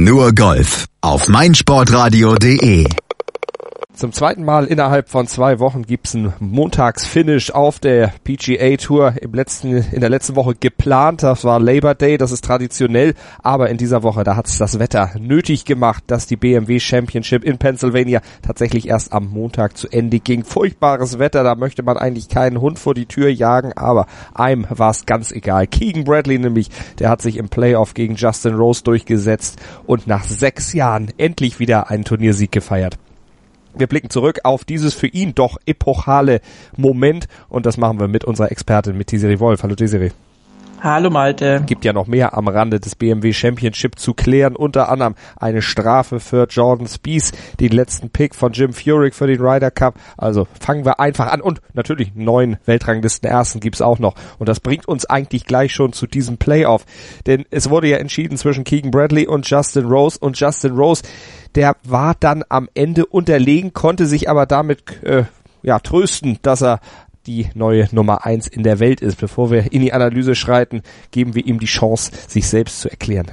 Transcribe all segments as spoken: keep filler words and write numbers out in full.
Nur Golf auf meinsportradio punkt de. Zum zweiten Mal innerhalb von zwei Wochen gibt's einen Montagsfinish auf der P G A Tour. Im letzten, in der letzten Woche geplant, das war Labor Day, das ist traditionell, aber in dieser Woche, da hat's das Wetter nötig gemacht, dass die B M W Championship in Pennsylvania tatsächlich erst am Montag zu Ende ging. Furchtbares Wetter, da möchte man eigentlich keinen Hund vor die Tür jagen, aber einem war's ganz egal. Keegan Bradley nämlich, der hat sich im Playoff gegen Justin Rose durchgesetzt und nach sechs Jahren endlich wieder einen Turniersieg gefeiert. Wir blicken zurück auf dieses für ihn doch epochale Moment und das machen wir mit unserer Expertin, mit Desiree Wolf. Hallo Desiree. Hallo Malte. Gibt ja noch mehr am Rande des B M W Championship zu klären, unter anderem eine Strafe für Jordan Spieth, den letzten Pick von Jim Furyk für den Ryder Cup. Also fangen wir einfach an und natürlich neun Weltranglisten Ersten gibt's auch noch und das bringt uns eigentlich gleich schon zu diesem Playoff, denn es wurde ja entschieden zwischen Keegan Bradley und Justin Rose und Justin Rose, der war dann am Ende unterlegen, konnte sich aber damit äh, ja trösten, dass er die neue Nummer eins in der Welt ist. Bevor wir in die Analyse schreiten, geben wir ihm die Chance, sich selbst zu erklären.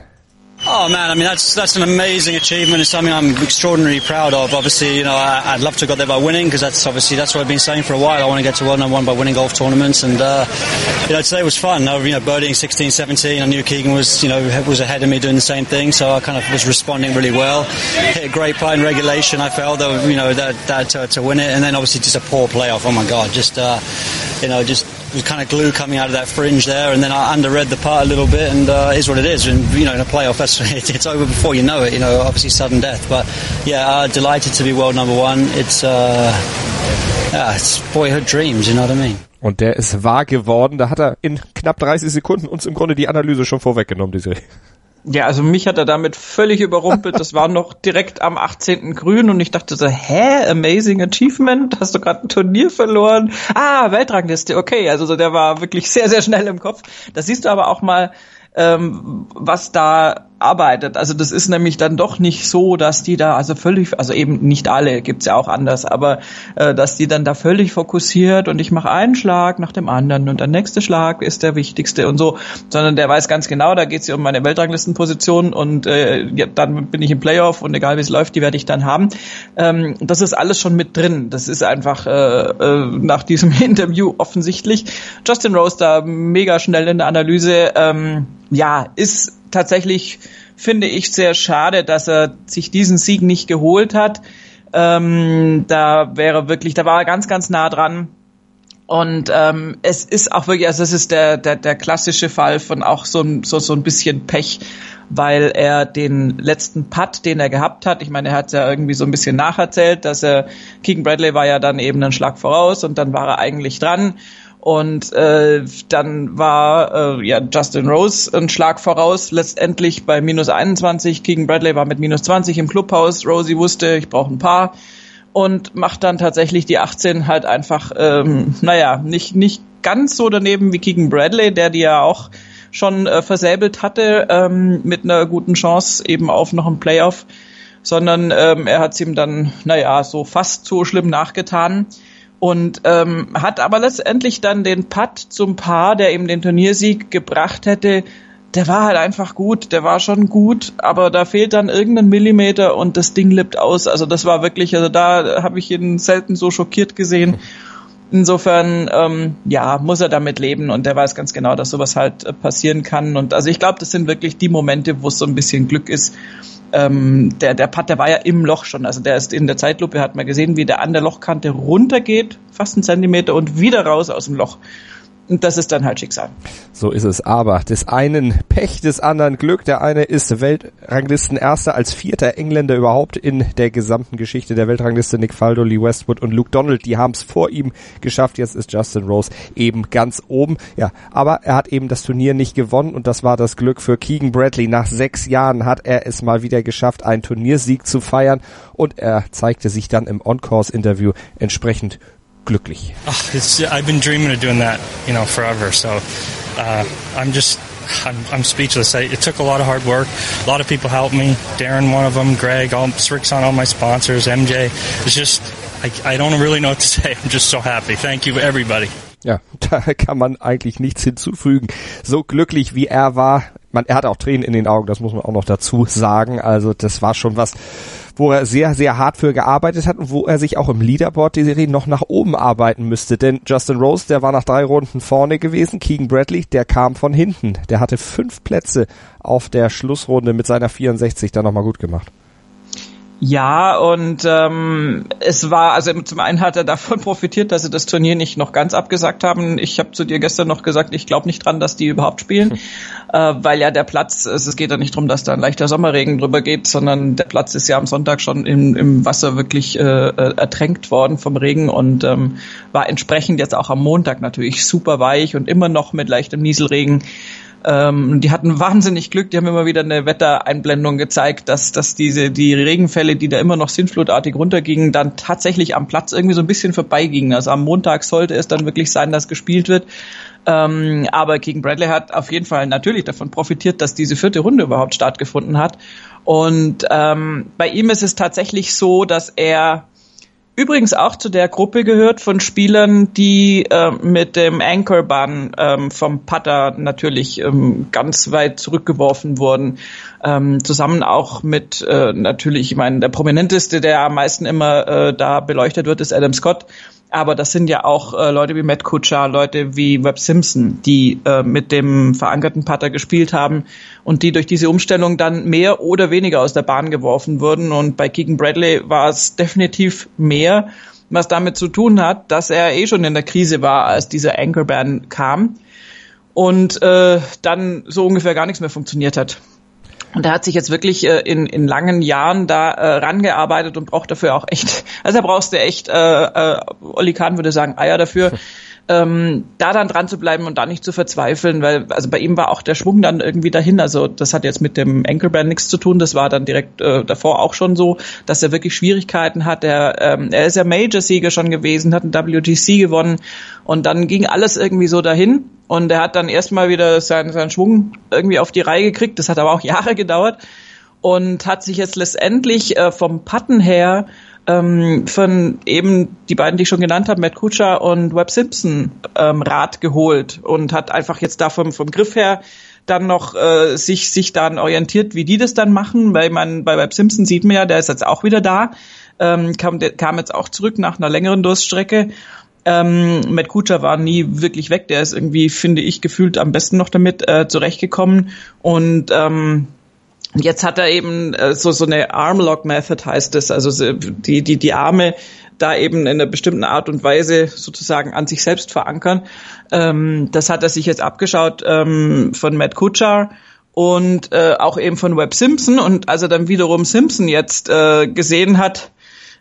Oh man, I mean that's that's an amazing achievement. It's something I'm extraordinarily proud of. Obviously, you know, I, I'd love to have got there by winning because that's obviously that's what I've been saying for a while. I want to get to world number one by winning golf tournaments, and uh, you know, today was fun. I, you know, birdieing sixteen, seventeen. I knew Keegan was, you know, was ahead of me doing the same thing, so I kind of was responding really well. Hit a great putt in regulation. I felt that, you know, that that to, to win it, and then obviously just a poor playoff. Oh my God, just uh, you know, just. was kind of glue coming out of that fringe there, and then I underread the putt a little bit, and uh, is what it is. And you know, in a playoff, that's it's over before you know it. You know, obviously sudden death. But yeah, uh, delighted to be world number one. It's uh, yeah, it's boyhood dreams. You know what I mean? Und der ist wahr geworden. Da hat er in knapp dreißig Sekunden uns im Grunde die Analyse schon vorweggenommen, diese. Ja, also mich hat er damit völlig überrumpelt. Das war noch direkt am achtzehnten Grün und ich dachte so, hä, amazing achievement? Hast du gerade ein Turnier verloren? Ah, Weltrangliste, okay. Also so, der war wirklich sehr, sehr schnell im Kopf. Das siehst du aber auch mal, ähm, was da arbeitet. Also das ist nämlich dann doch nicht so, dass die da also völlig, also eben nicht alle, gibt's ja auch anders, aber äh, dass die dann da völlig fokussiert und ich mache einen Schlag nach dem anderen und der nächste Schlag ist der wichtigste und so, sondern der weiß ganz genau, da geht's ja um meine Weltranglistenposition und äh, ja, dann bin ich im Playoff und egal wie es läuft, die werde ich dann haben. Ähm, das ist alles schon mit drin. Das ist einfach äh, äh, nach diesem Interview offensichtlich. Justin Rose da mega schnell in der Analyse, ähm, ja, ist tatsächlich, finde ich, sehr schade, dass er sich diesen Sieg nicht geholt hat. Ähm, da wäre wirklich, da war er ganz, ganz nah dran. Und ähm, es ist auch wirklich, also es ist der der der klassische Fall von auch so ein so so ein bisschen Pech, weil er den letzten Putt, den er gehabt hat, ich meine, er hat es ja irgendwie so ein bisschen nacherzählt, dass er, Keegan Bradley war ja dann eben einen Schlag voraus und dann war er eigentlich dran. Und äh, dann war äh, ja Justin Rose ein Schlag voraus, letztendlich bei minus einundzwanzig. Keegan Bradley war mit minus zwanzig im Clubhaus. Rosie wusste, ich brauche ein Paar und macht dann tatsächlich die achtzehn halt einfach, ähm, naja, nicht nicht ganz so daneben wie Keegan Bradley, der die ja auch schon äh, versäbelt hatte ähm, mit einer guten Chance eben auf noch ein Playoff, sondern ähm, er hat es ihm dann, naja, so fast so schlimm nachgetan. Und ähm, hat aber letztendlich dann den Putt zum Paar, der ihm den Turniersieg gebracht hätte, der war halt einfach gut, der war schon gut, aber da fehlt dann irgendein Millimeter und das Ding lippt aus. Also das war wirklich, also da habe ich ihn selten so schockiert gesehen. Insofern, ähm, ja, muss er damit leben und der weiß ganz genau, dass sowas halt äh, passieren kann. Und also ich glaube, das sind wirklich die Momente, wo es so ein bisschen Glück ist. Ähm, der, der Putt, der war ja im Loch schon, also der ist in der Zeitlupe, hat man gesehen, wie der an der Lochkante runtergeht, fast einen Zentimeter und wieder raus aus dem Loch. Und das ist dann halt Schicksal. So ist es aber. Des einen Pech, des anderen Glück. Der eine ist Weltranglistenerster als vierter Engländer überhaupt in der gesamten Geschichte der Weltrangliste. Nick Faldo, Lee Westwood und Luke Donald, die haben es vor ihm geschafft. Jetzt ist Justin Rose eben ganz oben. Ja, aber er hat eben das Turnier nicht gewonnen und das war das Glück für Keegan Bradley. Nach sechs Jahren hat er es mal wieder geschafft, einen Turniersieg zu feiern und er zeigte sich dann im On-Course-Interview entsprechend glücklich. Oh, it's, I've been dreaming of doing that, you know, forever. So uh, I'm just, I'm, I'm speechless. I, it took a lot of hard work. A lot of people helped me. Darren, one of them. Greg, all, Rick's on all my sponsors. M J. It's just, I, I don't really know what to say. I'm just so happy. Thank you, everybody. Ja, da kann man eigentlich nichts hinzufügen. So glücklich wie er war, man, er hatte auch Tränen in den Augen, das muss man auch noch dazu sagen. Also das war schon was, wo er sehr, sehr hart für gearbeitet hat und wo er sich auch im Leaderboard die Serie noch nach oben arbeiten müsste. Denn Justin Rose, der war nach drei Runden vorne gewesen. Keegan Bradley, der kam von hinten. Der hatte fünf Plätze auf der Schlussrunde mit seiner vierundsechzig dann nochmal gut gemacht. Ja, und ähm, es war, also zum einen hat er davon profitiert, dass sie das Turnier nicht noch ganz abgesagt haben. Ich habe zu dir gestern noch gesagt, ich glaube nicht dran, dass die überhaupt spielen, äh, weil ja der Platz, es geht ja nicht darum, dass da ein leichter Sommerregen drüber geht, sondern der Platz ist ja am Sonntag schon im, im Wasser wirklich äh, ertränkt worden vom Regen und ähm, war entsprechend jetzt auch am Montag natürlich super weich und immer noch mit leichtem Nieselregen. Ähm, die hatten wahnsinnig Glück, die haben immer wieder eine Wettereinblendung gezeigt, dass, dass diese, die Regenfälle, die da immer noch sintflutartig runtergingen, dann tatsächlich am Platz irgendwie so ein bisschen vorbeigingen. Also am Montag sollte es dann wirklich sein, dass gespielt wird. Ähm, aber Keegan Bradley hat auf jeden Fall natürlich davon profitiert, dass diese vierte Runde überhaupt stattgefunden hat. Und ähm, bei ihm ist es tatsächlich so, dass er übrigens auch zu der Gruppe gehört von Spielern, die äh, mit dem Anchor-Ban ähm, vom Putter natürlich ähm, ganz weit zurückgeworfen wurden. Ähm, zusammen auch mit äh, natürlich, ich meine, der prominenteste, der am meisten immer äh, da beleuchtet wird, ist Adam Scott. Aber das sind ja auch äh, Leute wie Matt Kuchar, Leute wie Webb Simpson, die äh, mit dem verankerten Putter gespielt haben und die durch diese Umstellung dann mehr oder weniger aus der Bahn geworfen wurden. Und bei Keegan Bradley war es definitiv mehr, was damit zu tun hat, dass er eh schon in der Krise war, als dieser Anchor-Ban kam und äh, dann so ungefähr gar nichts mehr funktioniert hat. Und er hat sich jetzt wirklich äh, in, in langen Jahren da äh, rangearbeitet und braucht dafür auch echt, also da brauchst du echt, äh, äh, Olli Kahn würde sagen, Eier dafür, ähm, da dann dran zu bleiben und da nicht zu verzweifeln, weil also bei ihm war auch der Schwung dann irgendwie dahin, also das hat jetzt mit dem Anchor-Ban nichts zu tun, das war dann direkt äh, davor auch schon so, dass er wirklich Schwierigkeiten hat, er, ähm, er ist ja Major-Sieger schon gewesen, hat einen W G C gewonnen und dann ging alles irgendwie so dahin. Und er hat dann erstmal wieder seinen, seinen Schwung irgendwie auf die Reihe gekriegt. Das hat aber auch Jahre gedauert. Und hat sich jetzt letztendlich äh, vom Putten her ähm, von eben die beiden, die ich schon genannt habe, Matt Kuchar und Webb Simpson, ähm, Rat geholt. Und hat einfach jetzt da vom, vom Griff her dann noch äh, sich sich dann orientiert, wie die das dann machen. Weil man bei Webb Simpson sieht man ja, der ist jetzt auch wieder da. Ähm, kam, der, kam jetzt auch zurück nach einer längeren Durststrecke. Ähm, Matt Kuchar war nie wirklich weg, der ist irgendwie, finde ich, gefühlt am besten noch damit äh, zurechtgekommen und ähm, jetzt hat er eben äh, so so eine Arm-Lock-Method heißt es, also die die die Arme da eben in einer bestimmten Art und Weise sozusagen an sich selbst verankern. Ähm, das hat er sich jetzt abgeschaut ähm, von Matt Kuchar und äh, auch eben von Webb Simpson und als er dann wiederum Simpson jetzt äh, gesehen hat,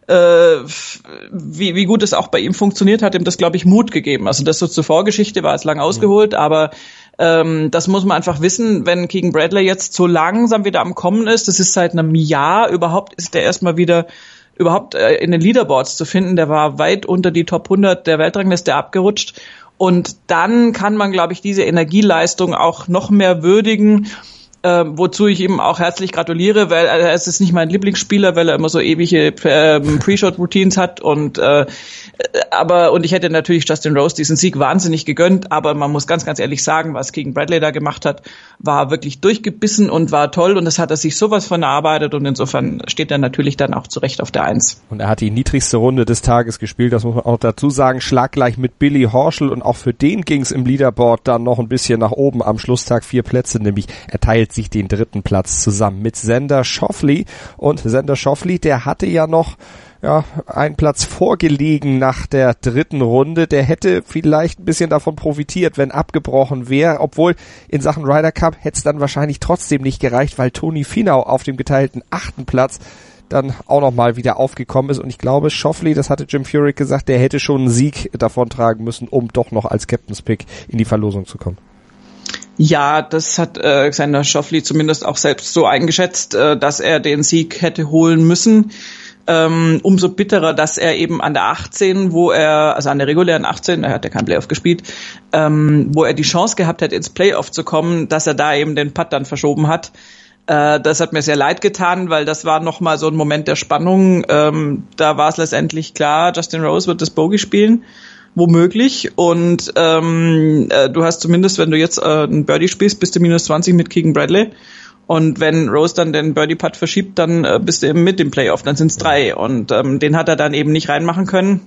wie, wie gut es auch bei ihm funktioniert, hat ihm das, glaube ich, Mut gegeben. Also das so zur Vorgeschichte war es lang ausgeholt, aber ähm, das muss man einfach wissen, wenn Keegan Bradley jetzt so langsam wieder am Kommen ist, das ist seit einem Jahr überhaupt, ist der erstmal wieder überhaupt äh, in den Leaderboards zu finden, der war weit unter die Top hundert der Weltrangliste abgerutscht und dann kann man, glaube ich, diese Energieleistung auch noch mehr würdigen, Äh, wozu ich ihm auch herzlich gratuliere, weil er ist jetzt nicht mein Lieblingsspieler, weil er immer so ewige äh, Pre-Shot-Routines hat und äh, aber und ich hätte natürlich Justin Rose diesen Sieg wahnsinnig gegönnt, aber man muss ganz, ganz ehrlich sagen, was Keegan Bradley da gemacht hat, war wirklich durchgebissen und war toll und das hat er sich sowas von erarbeitet und insofern steht er natürlich dann auch zu Recht auf der Eins. Und er hat die niedrigste Runde des Tages gespielt, das muss man auch dazu sagen, schlaggleich mit Billy Horschel und auch für den ging es im Leaderboard dann noch ein bisschen nach oben am Schlusstag, vier Plätze, nämlich er teilt sich den dritten Platz zusammen mit Xander Schauffele und Xander Schauffele, der hatte ja noch ja, einen Platz vorgelegen nach der dritten Runde, der hätte vielleicht ein bisschen davon profitiert, wenn abgebrochen wäre, obwohl in Sachen Ryder Cup hätte es dann wahrscheinlich trotzdem nicht gereicht, weil Toni Finau auf dem geteilten achten Platz dann auch nochmal wieder aufgekommen ist und ich glaube, Schauffele, das hatte Jim Furyk gesagt, der hätte schon einen Sieg davontragen müssen, um doch noch als Captain's Pick in die Verlosung zu kommen. Ja, das hat äh, Xander Schauffele zumindest auch selbst so eingeschätzt, äh, dass er den Sieg hätte holen müssen. Ähm, umso bitterer, dass er eben an der achtzehn, wo er, also an der regulären achtzehn, er hat ja kein Playoff gespielt, ähm, wo er die Chance gehabt hat, ins Playoff zu kommen, dass er da eben den Putt dann verschoben hat. Äh, das hat mir sehr leid getan, weil das war nochmal so ein Moment der Spannung. Ähm, da war es letztendlich klar, Justin Rose wird das Bogey spielen. womöglich. Und ähm, äh, du hast zumindest, wenn du jetzt äh, ein Birdie spielst, bist du minus zwanzig mit Keegan Bradley. Und wenn Rose dann den Birdie-Putt verschiebt, dann äh, bist du eben mit dem Playoff, dann sind es drei. Und ähm, den hat er dann eben nicht reinmachen können.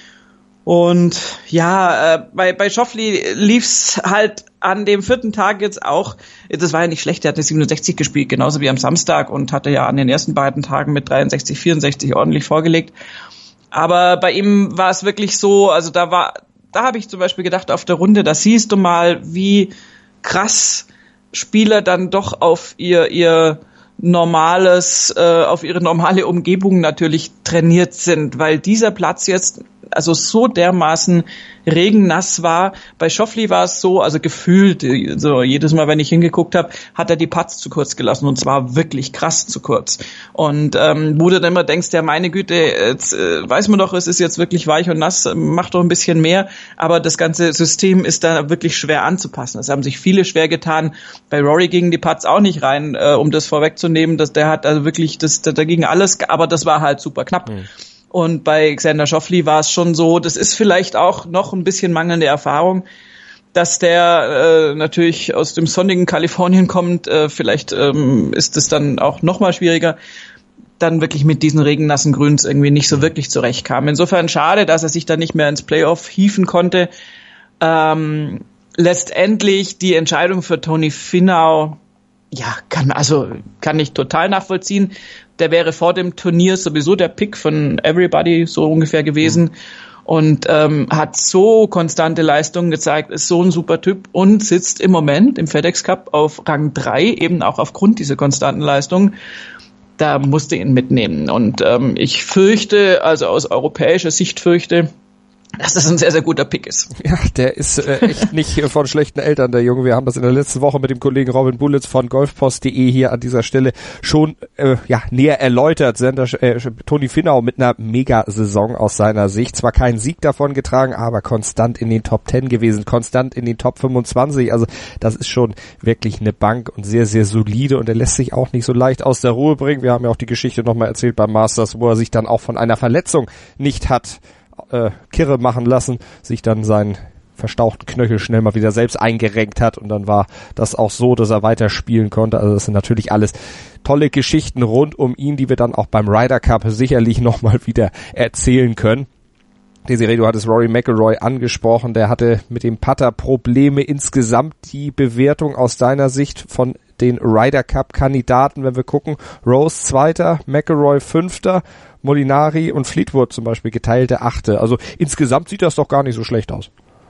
Und ja, äh, bei bei Schauffele lief's halt an dem vierten Tag jetzt auch, das war ja nicht schlecht, er hat eine siebenundsechzig gespielt, genauso wie am Samstag und hatte ja an den ersten beiden Tagen mit dreiundsechzig, vierundsechzig ordentlich vorgelegt. Aber bei ihm war es wirklich so, also da war, da habe ich zum Beispiel gedacht auf der Runde, da siehst du mal, wie krass Spieler dann doch auf ihr ihr normales, äh, auf ihre normale Umgebung natürlich trainiert sind, weil dieser Platz jetzt also so dermaßen regennass war. Bei Schauffele war es so, also gefühlt, so jedes Mal, wenn ich hingeguckt habe, hat er die Putts zu kurz gelassen und zwar wirklich krass zu kurz. Und ähm, wo du dann immer denkst, ja meine Güte, jetzt äh, weiß man doch, es ist jetzt wirklich weich und nass, mach doch ein bisschen mehr, aber das ganze System ist da wirklich schwer anzupassen. Es haben sich viele schwer getan. Bei Rory gingen die Putts auch nicht rein, äh, um das vorwegzunehmen, dass der hat also wirklich, das, da, da ging alles, aber das war halt super knapp. Mhm. Und bei Xander Schauffele war es schon so, das ist vielleicht auch noch ein bisschen mangelnde Erfahrung, dass der äh, natürlich aus dem sonnigen Kalifornien kommt, äh, vielleicht ähm, ist es dann auch noch mal schwieriger, dann wirklich mit diesen regennassen Grüns irgendwie nicht so wirklich zurechtkam. Insofern schade, dass er sich dann nicht mehr ins Playoff hieven konnte. Ähm, letztendlich die Entscheidung für Tony Finau, ja, kann also kann ich total nachvollziehen. Der wäre vor dem Turnier sowieso der Pick von Everybody so ungefähr gewesen. Mhm. Und ähm, hat so konstante Leistungen gezeigt, ist so ein super Typ und sitzt im Moment im FedEx Cup auf Rang drei, eben auch aufgrund dieser konstanten Leistungen. Da musste ihn mitnehmen. Und ähm, ich fürchte, also aus europäischer Sicht fürchte, dass das ein sehr, sehr guter Pick ist. Ja, der ist äh, echt nicht von schlechten Eltern, der Junge. Wir haben das in der letzten Woche mit dem Kollegen Robin Bullitz von golfpost punkt de hier an dieser Stelle schon äh, ja näher erläutert. Sender, äh, Tony Finau mit einer Mega-Saison aus seiner Sicht. Zwar keinen Sieg davon getragen, aber konstant in den Top zehn gewesen, konstant in den Top fünfundzwanzig. Also das ist schon wirklich eine Bank und sehr, sehr solide und er lässt sich auch nicht so leicht aus der Ruhe bringen. Wir haben ja auch die Geschichte nochmal erzählt beim Masters, wo er sich dann auch von einer Verletzung nicht hat Äh, Kirre machen lassen, sich dann seinen verstauchten Knöchel schnell mal wieder selbst eingerenkt hat und dann war das auch so, dass er weiter spielen konnte. Also das sind natürlich alles tolle Geschichten rund um ihn, die wir dann auch beim Ryder Cup sicherlich nochmal wieder erzählen können. Desiree, du hattest Rory McIlroy angesprochen, der hatte mit dem Putter Probleme. Insgesamt die Bewertung aus deiner Sicht von den Ryder Cup Kandidaten, wenn wir gucken, Rose Zweiter, McIlroy Fünfter, Molinari und Fleetwood zum Beispiel geteilte Achte. Also insgesamt sieht das doch gar nicht so schlecht aus.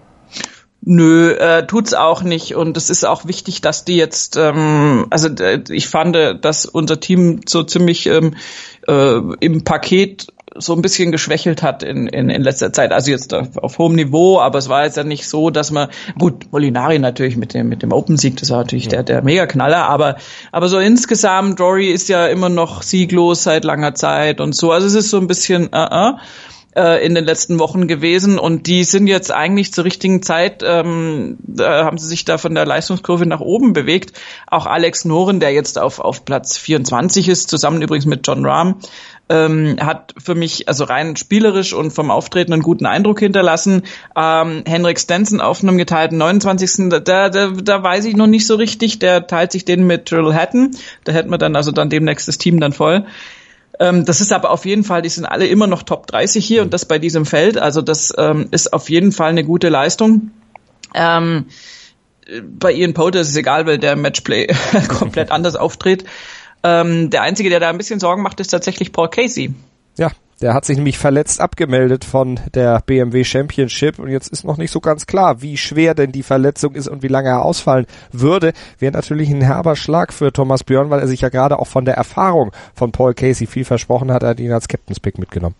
Nö, äh, tut's auch nicht und es ist auch wichtig, dass die jetzt, ähm, also äh, ich fand, dass unser Team so ziemlich ähm, äh, im Paket so ein bisschen geschwächelt hat in, in, in letzter Zeit. Also jetzt auf, auf hohem Niveau, aber es war jetzt ja nicht so, dass man, gut, Molinari natürlich mit dem, mit dem Open-Sieg, das war natürlich ja. der, der Mega-Knaller, aber, aber so insgesamt, Rory ist ja immer noch sieglos seit langer Zeit und so. Also es ist so ein bisschen, uh -uh. in den letzten Wochen gewesen und die sind jetzt eigentlich zur richtigen Zeit, ähm, da haben sie sich da von der Leistungskurve nach oben bewegt. Auch Alex Noren, der jetzt auf auf Platz vierundzwanzig ist, zusammen übrigens mit Jon Rahm, ähm, hat für mich also rein spielerisch und vom Auftreten einen guten Eindruck hinterlassen. Ähm, Henrik Stenson auf einem geteilten neunundzwanzigsten Da, da, da weiß ich noch nicht so richtig, der teilt sich den mit Tyrrell Hatton, da hätten wir dann also dann demnächst das Team dann voll. Ähm, das ist aber auf jeden Fall, die sind alle immer noch Top dreißig hier und das bei diesem Feld. Also das ähm, ist auf jeden Fall eine gute Leistung. Ähm, bei Ian Poulter ist es egal, weil der Matchplay komplett anders auftritt. Ähm, der Einzige, der da ein bisschen Sorgen macht, ist tatsächlich Paul Casey. Ja, der hat sich nämlich verletzt abgemeldet von der B M W Championship und jetzt ist noch nicht so ganz klar, wie schwer denn die Verletzung ist und wie lange er ausfallen würde. Wäre natürlich ein herber Schlag für Thomas Björn, weil er sich ja gerade auch von der Erfahrung von Paul Casey viel versprochen hat. Er hat ihn als Captain's Pick mitgenommen.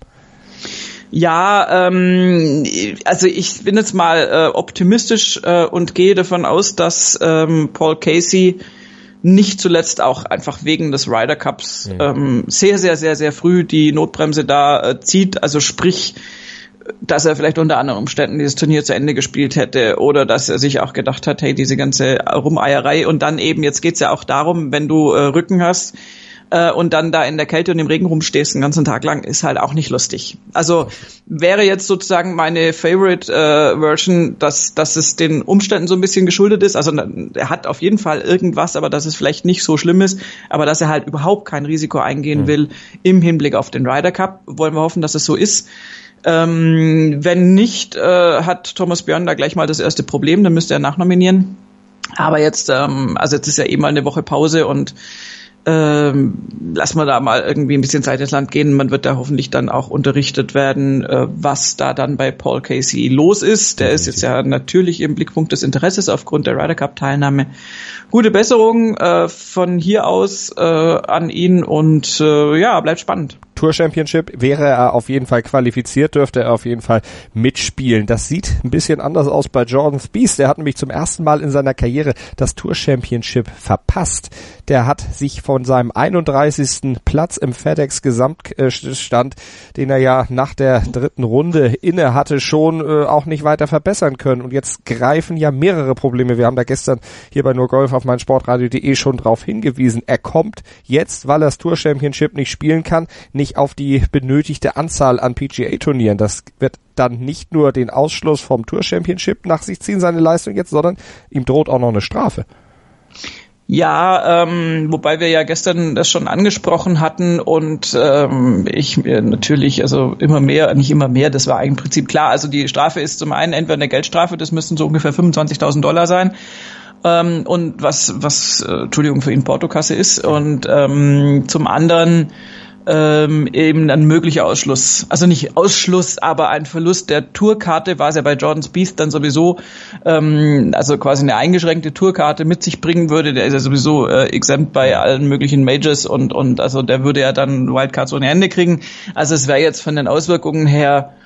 Ja, ähm, also ich bin jetzt mal äh, optimistisch äh, und gehe davon aus, dass ähm, Paul Casey nicht zuletzt auch einfach wegen des Ryder Cups mhm. ähm, sehr, sehr, sehr, sehr früh die Notbremse da äh, zieht. Also sprich, dass er vielleicht unter anderen Umständen dieses Turnier zu Ende gespielt hätte oder dass er sich auch gedacht hat, hey, diese ganze Rumeierei und dann eben, jetzt geht's ja auch darum, wenn du äh, Rücken hast, äh, und dann da in der Kälte und im Regen rumstehst den ganzen Tag lang, ist halt auch nicht lustig. Also wäre jetzt sozusagen meine Favorite äh, Version, dass, dass es den Umständen so ein bisschen geschuldet ist. Also er hat auf jeden Fall irgendwas, aber dass es vielleicht nicht so schlimm ist, aber dass er halt überhaupt kein Risiko eingehen mhm. will im Hinblick auf den Ryder Cup. Wollen wir hoffen, dass es so ist. Ähm, wenn nicht, äh, hat Thomas Björn da gleich mal das erste Problem, dann müsste er nachnominieren. Aber jetzt, ähm, also jetzt ist ja eh mal eine Woche Pause und ähm, lassen wir da mal irgendwie ein bisschen Zeit ins Land gehen. Man wird da hoffentlich dann auch unterrichtet werden, äh, was da dann bei Paul Casey los ist. Der ist jetzt ja natürlich im Blickpunkt des Interesses aufgrund der Ryder Cup Teilnahme. Gute Besserung äh, von hier aus äh, an ihn und äh, ja, bleibt spannend. Tour Championship wäre er auf jeden Fall qualifiziert, dürfte er auf jeden Fall mitspielen. Das sieht ein bisschen anders aus bei Jordan Spieth. Der hat nämlich zum ersten Mal in seiner Karriere das Tour Championship verpasst. Der hat sich von seinem einunddreißigsten Platz im FedEx Gesamtstand, den er ja nach der dritten Runde inne hatte, schon äh, auch nicht weiter verbessern können. Und jetzt greifen ja mehrere Probleme. Wir haben da gestern hier bei Nur Golf auf meinsportradio punkt de schon drauf hingewiesen. Er kommt jetzt, weil er das Tour Championship nicht spielen kann, nicht auf die benötigte Anzahl an P G A-Turnieren. Das wird dann nicht nur den Ausschluss vom Tour Championship nach sich ziehen, seine Leistung jetzt, sondern ihm droht auch noch eine Strafe. Ja, ähm, wobei wir ja gestern das schon angesprochen hatten und ähm, ich mir natürlich, also immer mehr, nicht immer mehr, das war im Prinzip klar. Also die Strafe ist zum einen entweder eine Geldstrafe, das müssten so ungefähr fünfundzwanzigtausend Dollar sein. Ähm, und was, was, äh, Entschuldigung, für ihn Portokasse ist. Und ähm, zum anderen Ähm, eben ein möglicher Ausschluss, also nicht Ausschluss, aber ein Verlust der Tourkarte, was ja bei Jordan Spieth dann sowieso, ähm, also quasi eine eingeschränkte Tourkarte mit sich bringen würde. Der ist ja sowieso äh, exempt bei allen möglichen Majors und und also der würde ja dann Wildcards ohne Ende kriegen. Also es wäre jetzt von den Auswirkungen her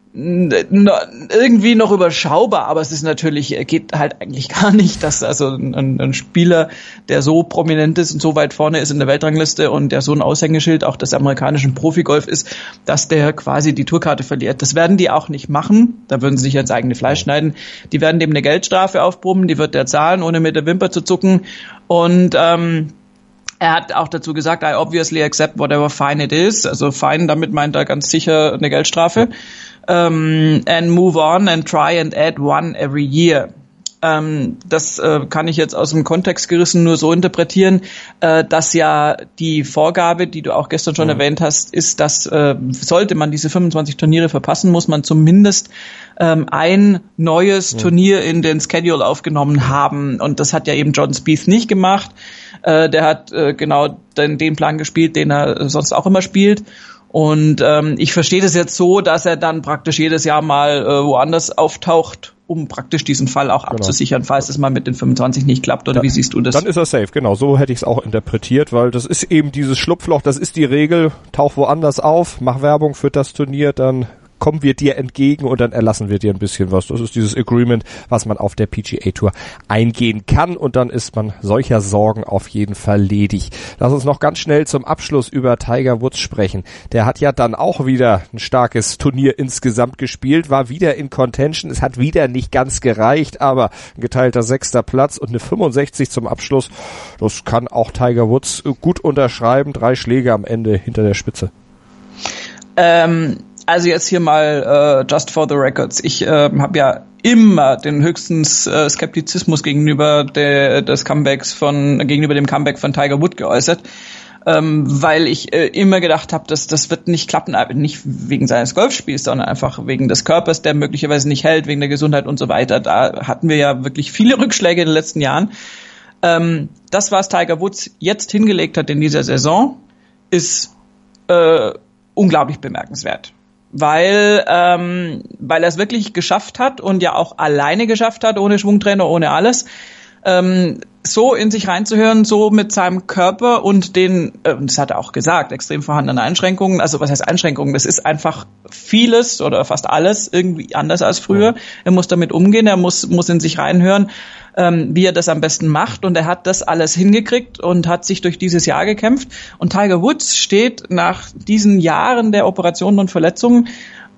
irgendwie noch überschaubar, aber es ist natürlich, geht halt eigentlich gar nicht, dass also ein, ein Spieler, der so prominent ist und so weit vorne ist in der Weltrangliste und der so ein Aushängeschild auch des amerikanischen Profigolf ist, dass der quasi die Tourkarte verliert. Das werden die auch nicht machen, da würden sie sich ins eigene Fleisch schneiden. Die werden dem eine Geldstrafe aufbrummen, die wird der zahlen, ohne mit der Wimper zu zucken und ähm, er hat auch dazu gesagt, I obviously accept whatever fine it is. Also fine, damit meint er ganz sicher eine Geldstrafe. Um, and move on and try and add one every year. Um, das äh, kann ich jetzt aus dem Kontext gerissen nur so interpretieren, äh, dass ja die Vorgabe, die du auch gestern schon mhm. erwähnt hast, ist, dass äh, sollte man diese fünfundzwanzig Turniere verpassen, muss man zumindest ähm, ein neues mhm. Turnier in den Schedule aufgenommen haben. Und das hat ja eben Jordan Spieth nicht gemacht. Äh, der hat äh, genau den, den Plan gespielt, den er sonst auch immer spielt. Und ähm, ich verstehe das jetzt so, dass er dann praktisch jedes Jahr mal äh, woanders auftaucht, um praktisch diesen Fall auch genau. abzusichern, falls es mal mit den fünfundzwanzig nicht klappt. Oder da, wie siehst du das? Dann ist er safe, genau. So hätte ich es auch interpretiert, weil das ist eben dieses Schlupfloch, das ist die Regel. Tauch woanders auf, mach Werbung für das Turnier, dann kommen wir dir entgegen und dann erlassen wir dir ein bisschen was. Das ist dieses Agreement, was man auf der P G A Tour eingehen kann und dann ist man solcher Sorgen auf jeden Fall ledig. Lass uns noch ganz schnell zum Abschluss über Tiger Woods sprechen. Der hat ja dann auch wieder ein starkes Turnier insgesamt gespielt, war wieder in Contention. Es hat wieder nicht ganz gereicht, aber ein geteilter sechster Platz und eine fünfundsechzig zum Abschluss. Das kann auch Tiger Woods gut unterschreiben. Drei Schläge am Ende hinter der Spitze. Ähm Also jetzt hier mal uh, just for the records. Ich äh, habe ja immer den höchsten äh, Skeptizismus gegenüber der, des Comebacks von gegenüber dem Comeback von Tiger Woods geäußert, ähm, weil ich äh, immer gedacht habe, dass das wird nicht klappen, nicht wegen seines Golfspiels, sondern einfach wegen des Körpers, der möglicherweise nicht hält, wegen der Gesundheit und so weiter. Da hatten wir ja wirklich viele Rückschläge in den letzten Jahren. Ähm, das, was Tiger Woods jetzt hingelegt hat in dieser Saison, ist äh, unglaublich bemerkenswert. Weil ähm, weil er es wirklich geschafft hat und ja auch alleine geschafft hat, ohne Schwungtrainer, ohne alles, ähm, so in sich reinzuhören, so mit seinem Körper und den, äh, das hat er auch gesagt, extrem vorhandenen Einschränkungen, also was heißt Einschränkungen, das ist einfach vieles oder fast alles irgendwie anders als früher. Ja. Er muss damit umgehen, er muss muss in sich reinhören, ähm, wie er das am besten macht und er hat das alles hingekriegt und hat sich durch dieses Jahr gekämpft und Tiger Woods steht nach diesen Jahren der Operationen und Verletzungen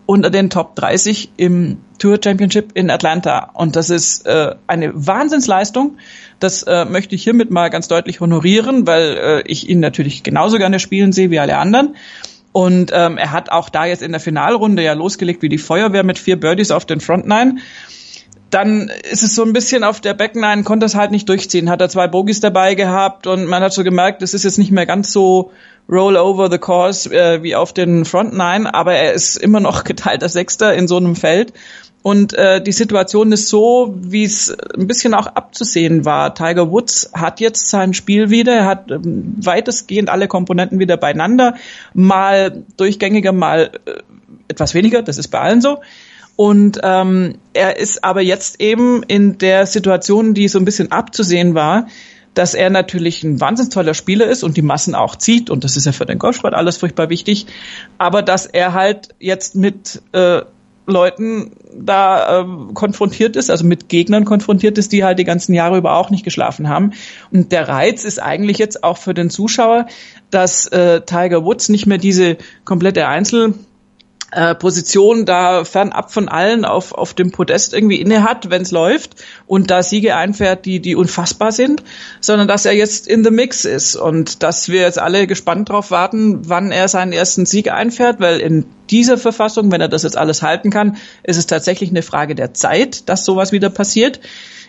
unter den Top dreißig im Tour Championship in Atlanta. Und das ist äh, eine Wahnsinnsleistung. Das äh, möchte ich hiermit mal ganz deutlich honorieren, weil äh, ich ihn natürlich genauso gerne spielen sehe wie alle anderen. Und ähm, er hat auch da jetzt in der Finalrunde ja losgelegt wie die Feuerwehr mit vier Birdies auf den Front Nine. Dann ist es so ein bisschen auf der Back Nine, konnte es halt nicht durchziehen. Hat er zwei Bogies dabei gehabt und man hat so gemerkt, das ist jetzt nicht mehr ganz so roll over the course äh, wie auf den Front Nine, aber er ist immer noch geteilter Sechster in so einem Feld. Und äh, die Situation ist so, wie es ein bisschen auch abzusehen war. Tiger Woods hat jetzt sein Spiel wieder, er hat ähm, weitestgehend alle Komponenten wieder beieinander, mal durchgängiger, mal äh, etwas weniger, das ist bei allen so. Und ähm, er ist aber jetzt eben in der Situation, die so ein bisschen abzusehen war, dass er natürlich ein wahnsinnig toller Spieler ist und die Massen auch zieht. Und das ist ja für den Golfsport alles furchtbar wichtig. Aber dass er halt jetzt mit äh, Leuten da äh, konfrontiert ist, also mit Gegnern konfrontiert ist, die halt die ganzen Jahre über auch nicht geschlafen haben. Und der Reiz ist eigentlich jetzt auch für den Zuschauer, dass äh, Tiger Woods nicht mehr diese komplette Einzel- Äh, Position da fernab von allen auf auf dem Podest irgendwie inne hat, wenn es läuft und da Siege einfährt, die die unfassbar sind, sondern dass er jetzt in the mix ist und dass wir jetzt alle gespannt drauf warten, wann er seinen ersten Sieg einfährt, weil in dieser Verfassung, wenn er das jetzt alles halten kann, ist es tatsächlich eine Frage der Zeit, dass sowas wieder passiert.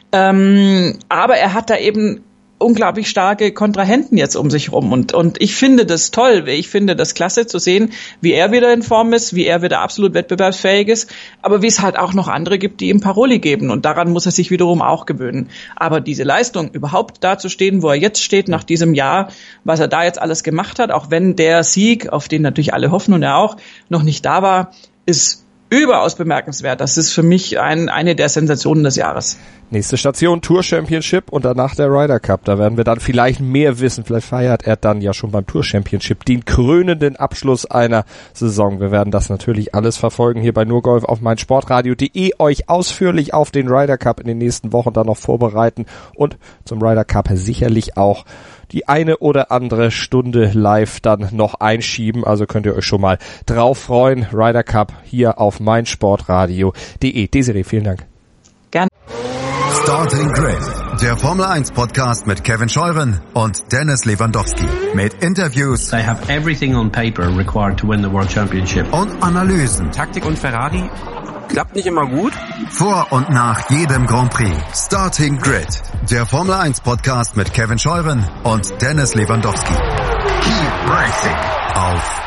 Ähm, aber er hat da eben unglaublich starke Kontrahenten jetzt um sich rum und und ich finde das toll, ich finde das klasse zu sehen, wie er wieder in Form ist, wie er wieder absolut wettbewerbsfähig ist, aber wie es halt auch noch andere gibt, die ihm Paroli geben und daran muss er sich wiederum auch gewöhnen. Aber diese Leistung, überhaupt da zu stehen, wo er jetzt steht, nach diesem Jahr, was er da jetzt alles gemacht hat, auch wenn der Sieg, auf den natürlich alle hoffen und er auch, noch nicht da war, ist überaus bemerkenswert. Das ist für mich ein, eine der Sensationen des Jahres. Nächste Station, Tour Championship und danach der Ryder Cup. Da werden wir dann vielleicht mehr wissen. Vielleicht feiert er dann ja schon beim Tour Championship den krönenden Abschluss einer Saison. Wir werden das natürlich alles verfolgen hier bei NurGolf auf meinsportradio punkt de, euch ausführlich auf den Ryder Cup in den nächsten Wochen dann noch vorbereiten und zum Ryder Cup sicherlich auch die eine oder andere Stunde live dann noch einschieben. Also könnt ihr euch schon mal drauf freuen. Ryder Cup hier auf meinsportradio punkt de. Desiree, vielen Dank. Gerne. Starting Grid, der Formel eins Podcast mit Kevin Scheuren und Dennis Lewandowski. Mit Interviews. They have everything on paper required to win the World Championship. Und Analysen. Taktik und Ferrari klappt nicht immer gut. Vor und nach jedem Grand Prix. Starting Grid, der Formel eins Podcast mit Kevin Scheuren und Dennis Lewandowski. Keep racing auf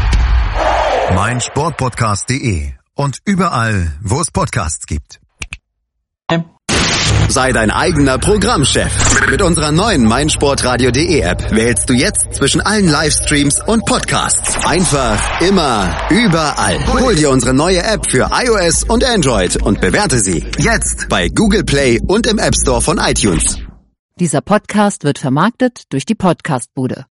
meinsportpodcast punkt de und überall, wo es Podcasts gibt. Sei dein eigener Programmchef. Mit unserer neuen meinsportradio punkt de App wählst du jetzt zwischen allen Livestreams und Podcasts. Einfach, immer, überall. Hol dir unsere neue App für iOS und Android und bewerte sie jetzt bei Google Play und im App Store von iTunes. Dieser Podcast wird vermarktet durch die Podcastbude.